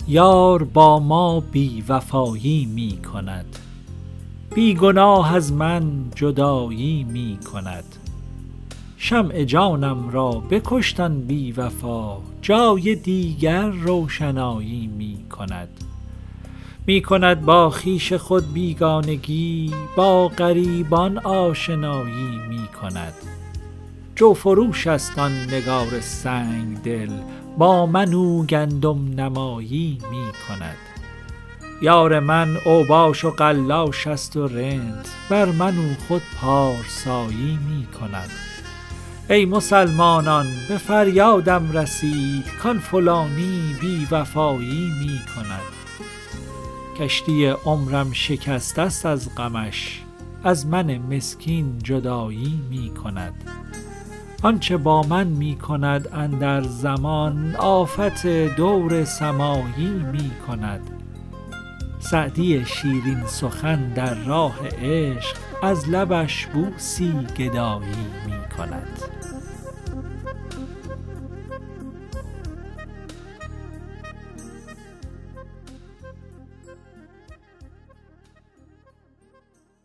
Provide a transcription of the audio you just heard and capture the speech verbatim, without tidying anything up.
یار با ما بی وفایی می کند، بی گناه از من جدایی می کند. شمع جانم را بکشت آن بی وفا، جای دیگر روشنایی می کند. می کند با خویش خود بیگانگی، با غریبان آشنایی می کند. جو فروش است آن نگار سنگ دل، با من او گندم نمایی می کند. یار من اوباش و قلاش است و رند، بر من او خود پارسایی می کند. ای مسلمانان به فریادم رسید، کان فلانی بی وفایی می کند. کشتی عمرم شکسته است از غمش، از من مسکین جدایی می کند. آنچه با من می کند اندر زمان، آفت دور سمایی می کند. سعدی شیرین سخن در راه عشق، از لبش بوسی گدایی می کند.